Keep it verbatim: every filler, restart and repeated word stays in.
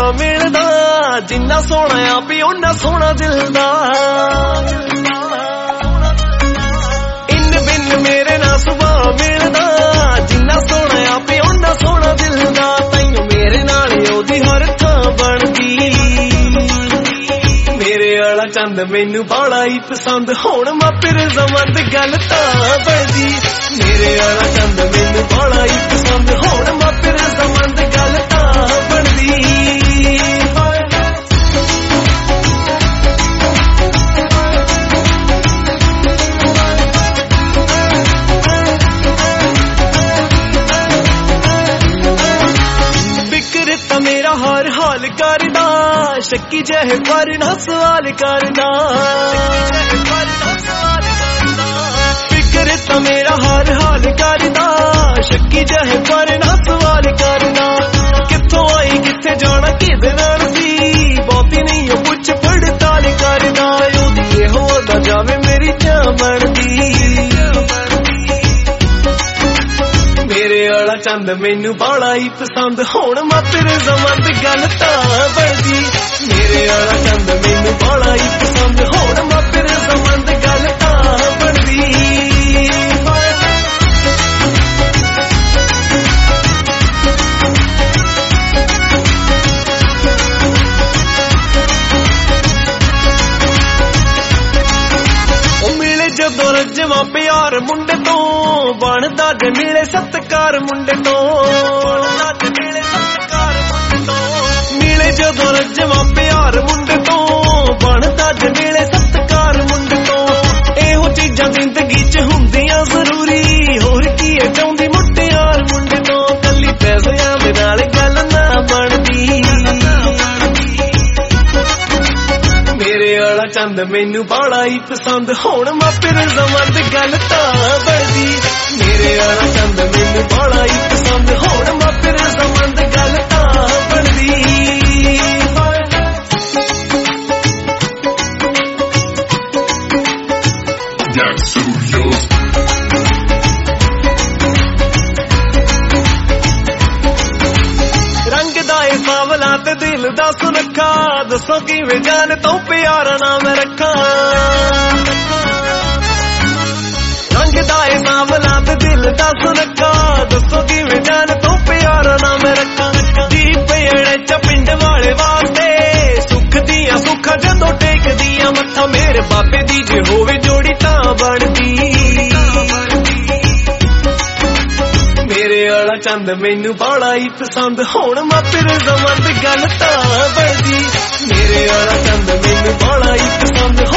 ਸੁਭਾਅ ਮਿਲਦਾ, ਜਿੰਨਾ ਸੋਹਣਾ ਆਪ ਓਨਾ ਸੋਹਣਾ ਦਿਲ ਦਾ। ਇੰਨ ਬਿੰਨ ਮੇਰੇ ਨਾਲ ਸੁਭਾਅ ਮਿਲਦਾ, ਜਿੰਨਾ ਸੋਹਣਾ ਆਪ ਓਨਾ ਸੋਹਣਾ ਦਿਲ ਦਾ। ਤੈਨੂੰ ਮੇਰੇ ਨਾਲ ਉਹਦੀ ਹਰ ਥਾਂ ਬਣਦੀ, ਮੇਰੇ ਵਾਲਾ ਚੰਦ ਮੈਨੂੰ ਬਾਲਾ ਹੀ ਪਸੰਦ। ਹੁਣ ਮਾਪੇ ਰਜ਼ਾਮੰਦ ਗੱਲ ਤਾਂ ਬਣਦੀ, ਮੇਰੇ ਵਾਲਾ ਚੰਦ ਮੈਨੂੰ ਬਾਲਾ ਹੀ ਪਸੰਦ। ਹੁਣ ਮਾਪੇ ਰਜ਼ਾਮੰਦ ਗੱਲ ਤਾਂ ਬਣਦੀ। ਫਿਕਰ ਤਾਂ ਮੇਰਾ ਹਰ ਹਾਲ ਕਰਦਾ, ਸ਼ੱਕੀ ਜਿਹੇ ਪਰ ਨਾ ਸਵਾਲ ਕਰਦਾ। ਫਿਕਰ ਤਾਂ ਮੇਰਾ ਹਰ ਹਾਲ ਕਰਦਾ, ਸ਼ੱਕੀ ਜਿਹੇ ਪਰ ਨਾ ਸਵਾਲ ਕਰਦਾ। ਕਿੱਥੋਂ ਆਈ ਕਿੱਥੇ ਜਾਣਾ ਕਿਹਦੇ ਨਾਲ ਸੀ, ਬਹੁਤੀ ਨਹੀਂ ਉਹ ਪੁੱਛ ਪੜਤਾਲ ਕਰਦਾ। ਉਹਦੀ ਇਹੋ ਅਦਾ ਜਾਵੇ ਮੇਰੀ ਚਾਹ ਬਣਦੀ, ਮੇਰੇ ਵਾਲਾ ਚੰਦ ਮੈਨੂੰ ਬਾਲਾ ਹੀ ਪਸੰਦ। ਹੁਣ ਮਾਪੇ ਰਜ਼ਾਮੰਦ ਗੱਲ ਤਾਂ ਬਣਦੀ, ਮੇਰੇ ਵਾਲਾ ਚੰਦ ਮੈਨੂੰ ਬਾਲਾ ਹੀ ਪਸੰਦ। ਹੁਣ ਮਾਪੇ ਰਜ਼ਾਮੰਦ ਗੱਲ ਤਾਂ ਬਣਦੀ। ਉਹ ਮਿਲੇ ਜਦੋਂ ਰੱਜਵਾਂ ਪਿਆਰ ਮੁੰਡੇ ਤੋਂ, ਬਣਦਾ ਜੇ ਮਿਲੇ ਸਤਿਕਾਰ ਮੁੰਡੇ ਤੋਂ। ਮਿਲੇ ਜਦੋਂ ਰੱਜਵਾਂ ਪਿਆਰ ਮੁੰਡੇ ਤੋਂ, ਬਣਦਾ ਜੇ ਮਿਲੇ ਸਤਿਕਾਰ ਮੁੰਡੇ ਤੋਂ। ਇਹੋ ਚੀਜ਼ਾਂ ਜ਼ਿੰਦਗੀ ਚ ਹੁੰਦੀਆਂ ਜ਼ਰੂਰੀ, ਹੋਰ ਕੀ ਹੈ ਚਾਹੁੰਦੀ ਮੁਟਿਆਰ ਮੁੰਡੇ ਤੋਂ। ਕੱਲੀ ਪੈਸਿਆਂ ਦੇ ਨਾਲ ਗੱਲ ਨਾ ਬਣਦੀ, ਮੇਰੇ ਵਾਲਾ ਚੰਦ ਮੈਨੂੰ ਬਾਲਾ ਹੀ ਪਸੰਦ। ਹੁਣ ਮਾਪੇ ਰਜ਼ਾਮੰਦ ਗੱਲ ਤਾਂ ਬਣਦੀ, ਮੇਰੇ ਵਾਲਾ ਚੰਦ ਮੈਨੂੰ ਬਾਲਾ ਹੀ ਪਸੰਦ। ਹੁਣ ਮਾਪੇ ਰਜ਼ਾਮੰਦ ਗੱਲ ਤਾਂ ਬਣਦੀ। ਰੰਗ ਦਾ ਏ ਸਾਵਲਾ ਤੇ ਦਿਲ ਦਾ ਸੁਨੱਖਾ, ਦੱਸੋ ਕਿਵੇਂ ਜਾਨ ਤੋਂ ਪਿਆਰਾ ਨਾ ਮੈਂ ਰੱਖਾਂ। ਰੰਗ ਦਾ ਏ ਸਾਵਲਾ ਤੇ ਦਿਲ ਦਾ ਸੁਨੱਖਾ, ਦੱਸੋ ਕਿਵੇਂ ਜਾਨ ਤੋਂ ਪਿਆਰਾ ਨਾ ਮੈਂ ਰੱਖਾਂ। ਦੀਪ ਪੇੜੇ ਚ ਪਿੰਡ ਵਾਲੇ ਵਾਸਤੇ, ਸੁੱਖ ਦੀਆਂ ਸੁੱਖਾਂ ਜਦੋਂ ਟੇਕਦੀਆਂ ਮੱਥਾ। ਮੇਰੇ ਬਾਬੇ ਦੀ ਜੇ ਹੋਵੇ ਜੋੜੀ ਤਾਂ ਬਣਦੀ, ਮੇਰੇ ਵਾਲਾ ਚੰਦ ਮੈਨੂੰ ਬਾਲਾ ਹੀ ਪਸੰਦ। ਹੁਣ ਮਾਪੇ ਰਜ਼ਾਮੰਦ ਗੱਲ ਤਾਂ ਬਣਦੀ, ਮੇਰੇ ਵਾਲਾ ਚੰਦ ਮੈਨੂੰ ਬਾਲਾ ਹੀ ਪਸੰਦ।